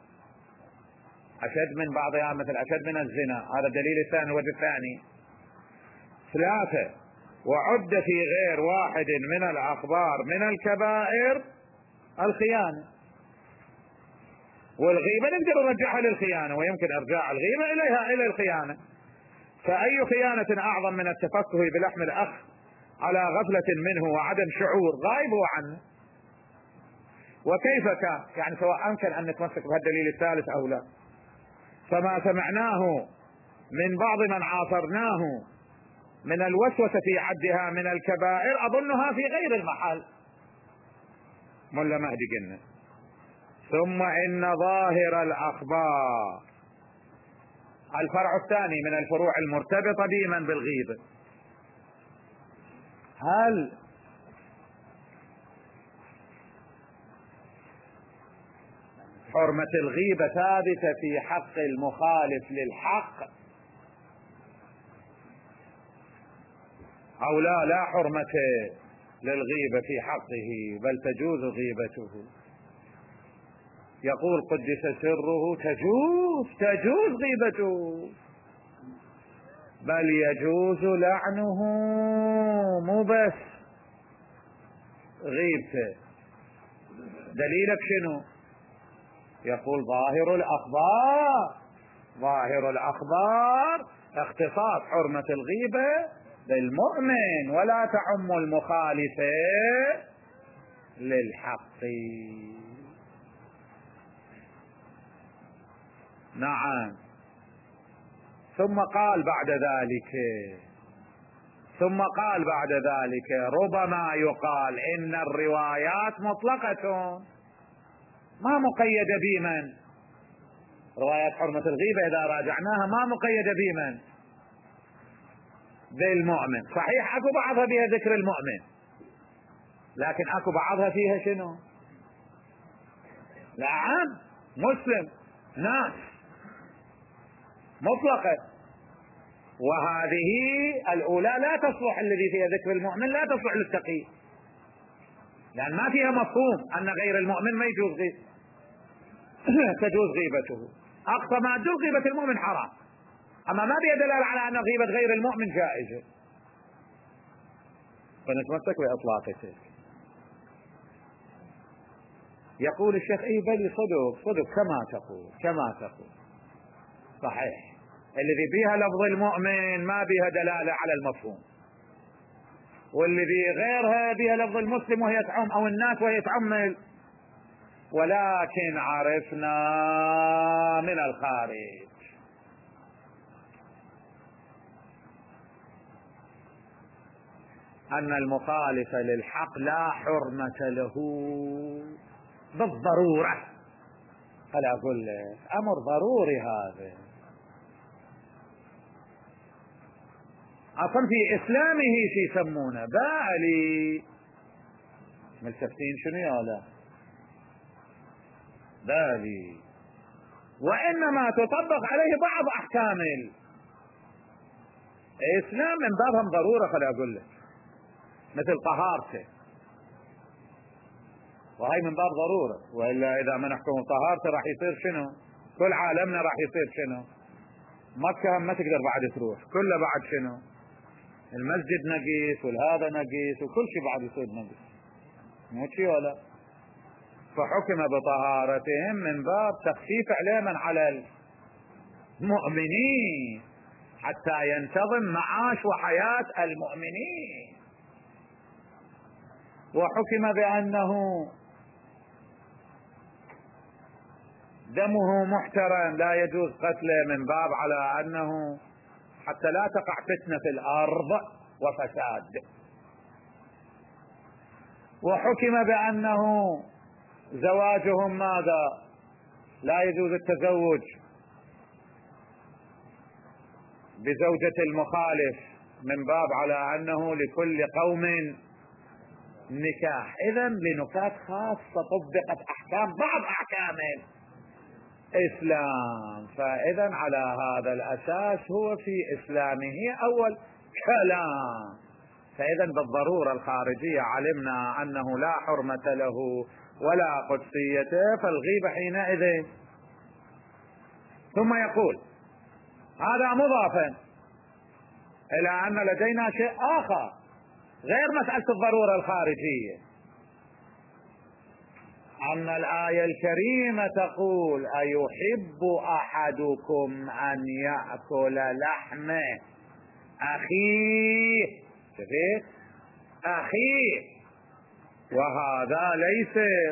أشد من بعضها مثل أشد من الزنا هذا الدليل الثاني. الوجه الثاني ثلاثة وعد في غير واحد من الأخبار من الكبائر الخيانة والغيبة نقدر نرجعها للخيانة ويمكن إرجاع الغيبة إليها إلى الخيانة فأي خيانة أعظم من التفكه بلحم الأخ على غفلة منه وعدم شعور غائب هو عنه وكيف كان يعني سواء أمكن أن نتمسك بهالدليل الثالث أو لا فما سمعناه من بعض من عاصرناه من الوسوسة في عدها من الكبائر أظنها في غير المحل ملا مهدي قلنا. ثم إن ظاهر الأخبار الفرع الثاني من الفروع المرتبطة بمن بالغيبة هل حرمة الغيبة ثابتة في حق المخالف للحق أو لا لا حرمة للغيبة في حقه بل تجوز غيبته. يقول قدس سره تجوز تجوز غيبته بل يجوز لعنه مو بس غيبته. دليلك شنو؟ يقول ظاهر الأخبار ظاهر الأخبار اختصاص حرمة الغيبة بالمؤمن ولا تعم المخالفة للحق. نعم. ثم قال بعد ذلك ثم قال بعد ذلك ربما يقال إن الروايات مطلقة ما مقيدة بمن. روايات حرمة الغيبة إذا راجعناها ما مقيدة بمن؟ بالمؤمن. صحيح اكو بعضها بها ذكر المؤمن، لكن اكو بعضها فيها شنو؟ نعم مسلم، ناس مطلقة. وهذه الأولى لا تصلح، الذي فيها ذكر المؤمن لا تصلح للتقي، لأن ما فيها مفهوم أن غير المؤمن ما يجوز غيب تجوز غيبته. أقصى ما تجوز غيبة المؤمن حرام، أما ما فيها دلالة على أن غيبة غير المؤمن جائزة، فنتمسك بإطلاق تلك. يقول الشيخ إيه بلي صدق صدق كما تقول كما تقول صحيح، الذي بيها لفظ المؤمن ما بيها دلالة على المفهوم، والذي غيرها بيها لفظ المسلم وهي تعم أو الناس وهي تعمل. ولكن عرفنا من الخارج أن المخالف للحق لا حرمة له بالضرورة. فلا أقول لك أمر ضروري هذا، أصلا في إسلامه شي يسمونه بالي ملتفتين شنو يا لا بالي، وإنما تطبق عليه بعض أحكام الإسلام من بابهم ضرورة. فلا أقول لك مثل طهارته، وهي من باب ضرورة، وإلا إذا ما نحكم طهارته راح يصير شنو؟ كل عالمنا راح يصير شنو؟ مكة ما تقدر بعد تروح كله بعد شنو؟ المسجد نقيس والهذا نقيس وكل شيء بعد يصير نقيس، مو شيء ولا. فحكم بطهارتهم من باب تخفيف عليهم على المؤمنين حتى ينتظم معاش وحياة المؤمنين. وحكم بأنه دمه محترم لا يجوز قتله من باب على أنه حتى لا تقع فتنة في الأرض وفساد. وحكم بأنه زواجهم ماذا؟ لا يجوز التزوج بزوجة المخالف من باب على أنه لكل قوم نكاح. إذن لنكات خاصة طبقت أحكام بعض أحكام الإسلام. فإذن على هذا الأساس هو في إسلامه أول كلام. فإذن بالضرورة الخارجية علمنا أنه لا حرمة له ولا قدسيته، فالغيبة حينئذ. ثم يقول هذا مضافا إلى أن لدينا شيء آخر غير مسألة الضرورة الخارجية، أن الآية الكريمة تقول أيحب أحدكم أن يأكل لحم أخيه شفيت أخيه، وهذا ليس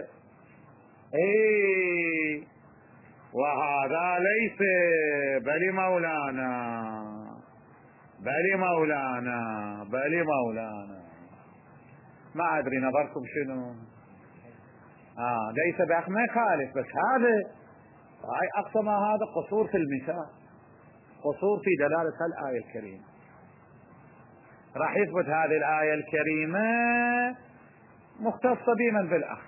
إيه وهذا ليس بل مولانا بل مولانا بل مولانا ما أدري نظركم شنو. آه ليس بأخ ما يخالف، بس هذا هاي أقصى ما هذا قصور في المثال، قصور في دلالة الآية الكريمة. راح يثبت هذه الآية الكريمة مختصة بمن بالأخ،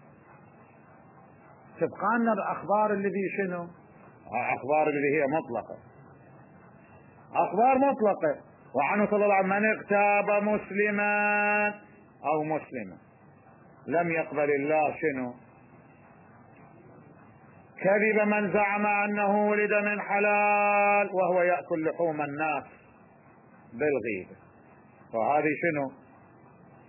تبقى لنا الأخبار الذي شنو؟ أخبار اللي هي مطلقة، أخبار مطلقة. وعنه صلى الله عليه وسلم من اغتاب مسلما أو مسلما لم يقبل الله شنو؟ كذب من زعم أنه ولد من حلال وهو يأكل لحوم الناس بالغيبة. وهذه شنو؟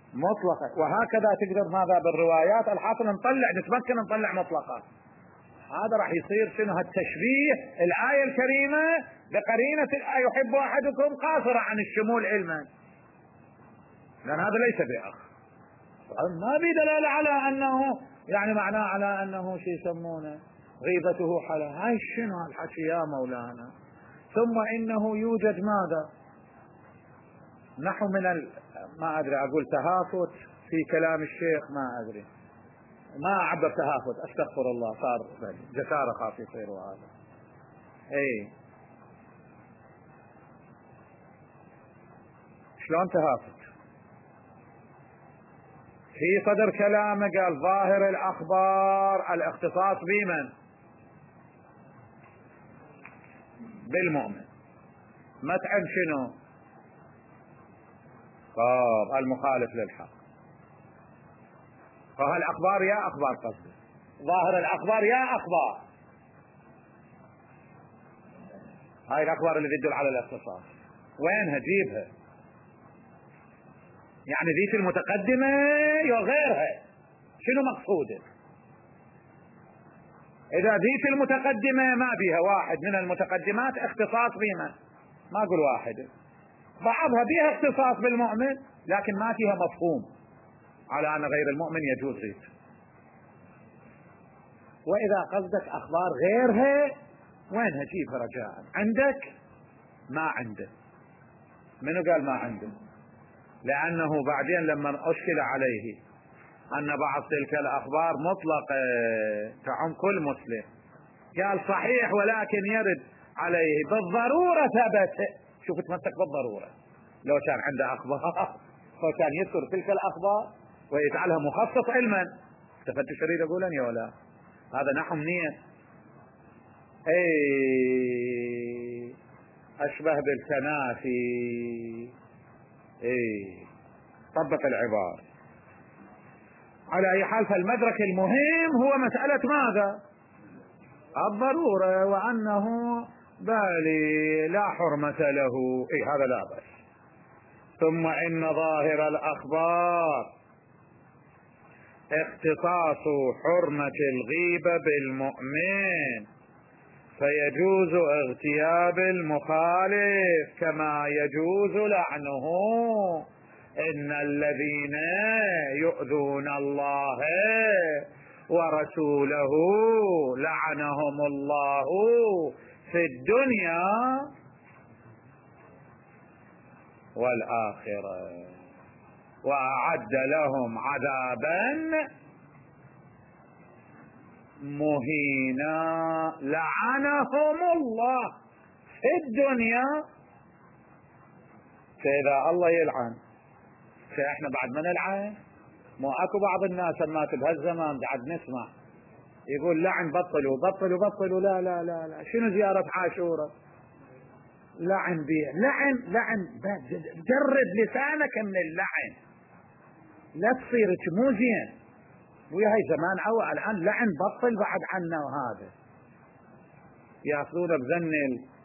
مطلقة. وهكذا تقدر ماذا بالروايات الحاصل نطلع نتمكن نطلع مطلقات. هذا راح يصير شنو هالتشبيه الآية الكريمة بقرينة يحب أحدكم قاصرة عن الشمول علما، لأن هذا ليس بأخ. ما في دلالة على أنه يعني معناه على أنه شيء يسمونه غيبته حلا. هاي شنو هالحكي يا مولانا؟ ثم إنه يوجد ماذا نحو من ال... ما أدري أقول تهافت في كلام الشيخ، ما أدري ما أعبر تهافت، أستغفر الله، صار جسارة خاف يصير هذا. اي شلون تهافت؟ في صدر كلامه قال ظاهر الأخبار الاختصاص بمن؟ بالمؤمن. متعب شنو؟ طب المخالف للحق. فهالأخبار يا أخبار قصدي ظاهر الأخبار يا أخبار، هاي الأخبار اللي تدل على الاختصاص وينها؟ جيبها. يعني ذيك المتقدمة يا غيرها، شنو مقصوده؟ إذا ذيك المتقدمة ما بيها واحد من المتقدمات اختصاص بما، ما أقول واحد، بعضها بيها اختصاص بالمؤمن لكن ما فيها مفهوم على أن غير المؤمن يجوز ذيك. وإذا قصدك أخبار غيرها وينها؟ جيبها رجاء. عندك؟ ما عنده. منو قال ما عنده؟ لأنه بعدين لما أشكل عليه أن بعض تلك الأخبار مطلقة تعم كل مسلم، قال صحيح ولكن يرد عليه بالضرورة ثبت. شوف تمسك بالضرورة، لو كان عنده أخبار فكان يذكر تلك الأخبار ويجعلها مخصص علما. استفدت شريد أقول أني ولا هذا نحو منية؟ اي أشبه بالتنافي. اي طبق العبارة. على أي حال فالمدرك المهم هو مسألة ماذا؟ الضرورة، وأنه بالي لا حرمة له. اي هذا لا بأس. ثم إن ظاهر الأخبار اختصاص حرمة الغيبة بالمؤمن، فيجوز اغتياب المخالف كما يجوز لعنه. إن الذين يؤذون الله ورسوله لعنهم الله في الدنيا والآخرة وأعد لهم عذابا مهينا. لعنهم الله في الدنيا. فإذا الله يلعن فإحنا بعد ما نلعن؟ مو اكو بعض الناس ما بهالزمان بعد نسمع يقول لعن بطلوا بطلوا بطلوا. لا لا لا لا، شنو زيارة عاشوراء؟ لعن بيه لعن لعن. جرد لسانك من اللعن، لا تصير مو زين. ويا هاي زمان او الان لعن بطل بعد عنا. وهذا ياخذون بذن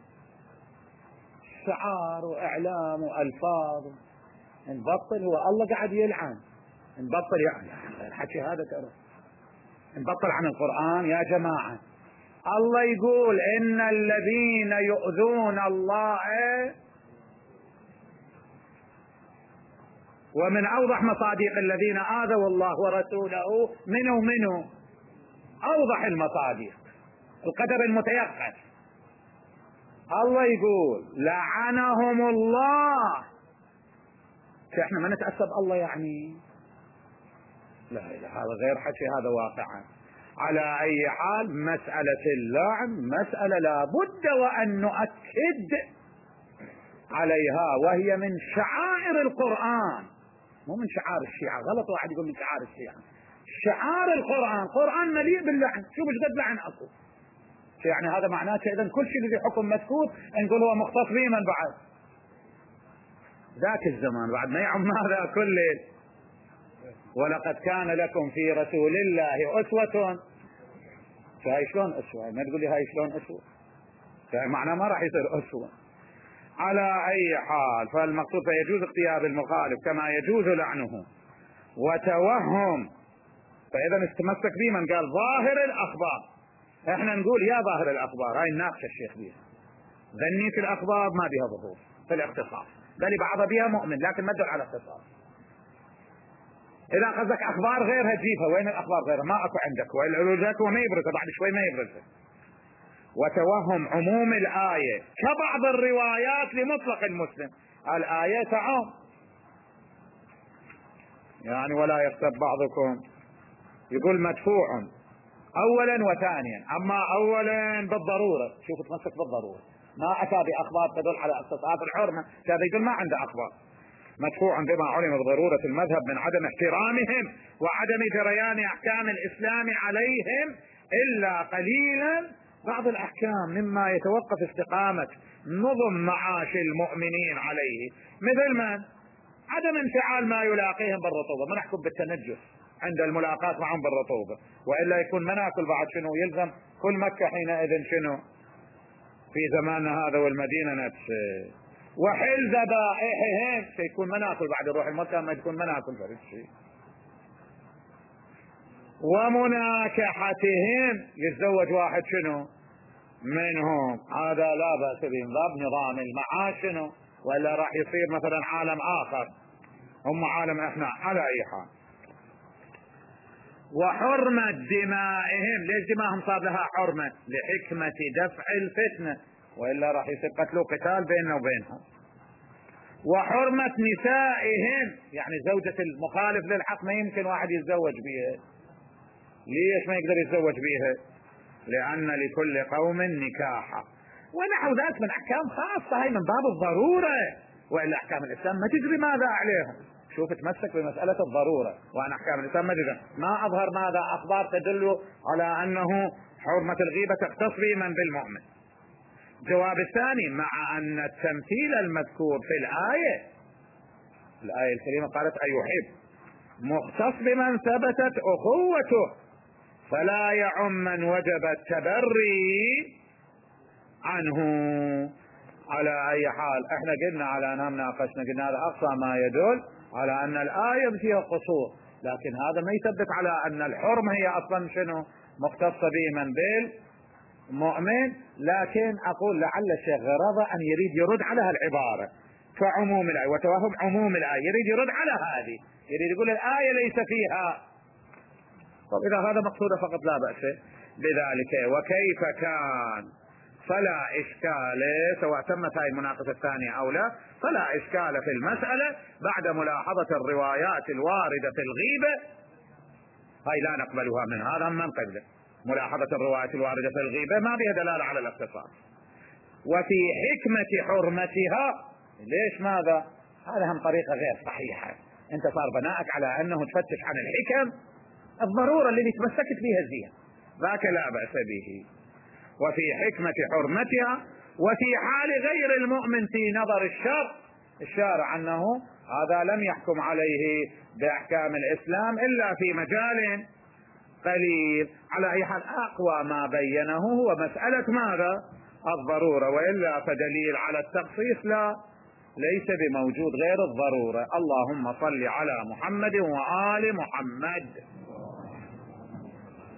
الشعار واعلام والفاظ. نبطل هو الله قاعد يلعن. نبطل يعني الحكي هذا ترى نبطل عن القرآن يا جماعة. الله يقول إن الذين يؤذون الله، ومن أوضح مصادق الذين آذوا الله ورسوله منه منه أوضح المصادق القدر المتيقن. الله يقول لعنهم الله. احنا ما نتأسف الله يعني؟ لا لا، هذا غير حكي، هذا واقعا. على أي حال مسألة اللعن مسألة لا بد وأن نؤكد عليها، وهي من شعائر القرآن، مو من شعار الشيعة. غلط واحد يقول من شعار الشيعة. شعار القرآن، القرآن مليء باللعن. شوف ايش قد لعن اكو. يعني هذا معناته اذا كل شيء في حكم مذكور نقول هو مختص به من بعد ذاك الزمان بعد ما يعم هذا كل. ولقد كان لكم في رسول الله أسوة. فهي شلون أسوة؟ ما تقول لي هاي شلون أسوة؟ فمعنى ما راح يصير أسوة. على أي حال فالمقصود فيجوز اغتياب المخالف كما يجوز لعنه وتوهم. فإذا استمسك به من قال ظاهر الأخبار احنا نقول يا ظاهر الاخبار، هاي نناقش الشيخ بيها. ظني في الاخبار ما بها ظهور في الاختصاص، بل بعضها بها مؤمن لكن ما تدل على اختصاص. اذا قصدك اخبار غيرها جيبها، وين الاخبار غيرها؟ ما اكو عندك، والا وما يبرزها بعد شوي ما يبرزها. وتوهم عموم الايه كبعض الروايات لمطلق المسلم. الايه تعم يعني ولا يغتب بعضكم، يقول مدفوع اولا وثانيا. اما اولا بالضروره، شوف تمسك بالضروره، ما اتى باخبار تدل على اختصاص الحرمه، هذا يقول ما عنده اخبار. مدفوع بما علم بضروره المذهب من عدم احترامهم وعدم جريان احكام الاسلام عليهم الا قليلا بعض الاحكام مما يتوقف استقامه نظم معاش المؤمنين عليه، مثل من عدم انفعال ما يلاقيهم بالرطوبه، ما نحكم بالتنجس عند الملاقاة معهم بالرطوبة، وإلا يكون مناكل بعد شنو يلزم كل مكة حينئذ شنو في زماننا هذا والمدينة نفسه، وحل ذبائحهم سيكون مناكل بعد روح المكة ما تكون مناكل فرد شيء، ومناكحتهم يتزوج واحد شنو منهم، هذا لا بأس به باب نظام المعاش شنو، وإلا راح يصير مثلا عالم آخر هم عالم احنا على أي حال. وحرمة دمائهم، ليش دمائهم صار لها حرمة؟ لحكمة دفع الفتنة، وإلا راح يصير قتل وقتال بيننا وبينهم. وحرمة نسائهم، يعني زوجة المخالف للحق ما يمكن واحد يتزوج بها. ليش ما يقدر يتزوج بها؟ لأن لكل قوم نكاحا ونحو ذلك من أحكام خاصة، هي من باب الضرورة، وإلا أحكام الإسلام ما تجري ماذا عليهم. شوف تمسك بمسألة الضرورة، وأن أحكام الإسلام ما تجري، ما أظهر ماذا أخبار تدل على أنه حرمة الغيبة تختص بمن بالمؤمن. جواب الثاني، مع أن التمثيل المذكور في الآية الآية الكريمة قالت أيحب مختص بمن ثبتت أخوته، فلا يعم من وجب التبري عنه. على أي حال احنا قلنا على أننا ناقشنا، قلنا هذا أقصى ما يدل على أن الآية فيها قصور، لكن هذا ما يثبت على أن الحرمة هي أصلا شنو مختصة به من بالمؤمن. لكن أقول لعل الشيخ غرض أن يريد يرد على هالعبارة كعموم الآية وتوهم عموم الآية، يريد يرد على هذه، يريد يقول الآية ليس فيها. طب إذا هذا مقصوده فقط لا بأس بذلك. وكيف كان فلا إشكال، سواء تمت هذه المناقشة الثانية أو لا، فلا إشكال في المسألة بعد ملاحظة الروايات الواردة في الغيبة، هاي لا نقبلها من هذا من قبله. ملاحظة الروايات الواردة في الغيبة ما بها دلالة على الاختصاص. وفي حكمة حرمتها، ليش ماذا؟ هذا هم طريقة غير صحيحة، انت صار بناءك على أنه تفتش عن الحكم الضرورة اللي تمسكت بها الزين، ذاك لا بأس به. وفي حكمة حرمتها، وفي حال غير المؤمن في نظر الشرع الشارع أنه هذا لم يحكم عليه بأحكام الإسلام إلا في مجال قليل. على أي حال أقوى ما بينه هو مسألة ماذا؟ الضرورة، وإلا فدليل على التخصيص لا ليس بموجود غير الضرورة. اللهم صل على محمد وآل محمد.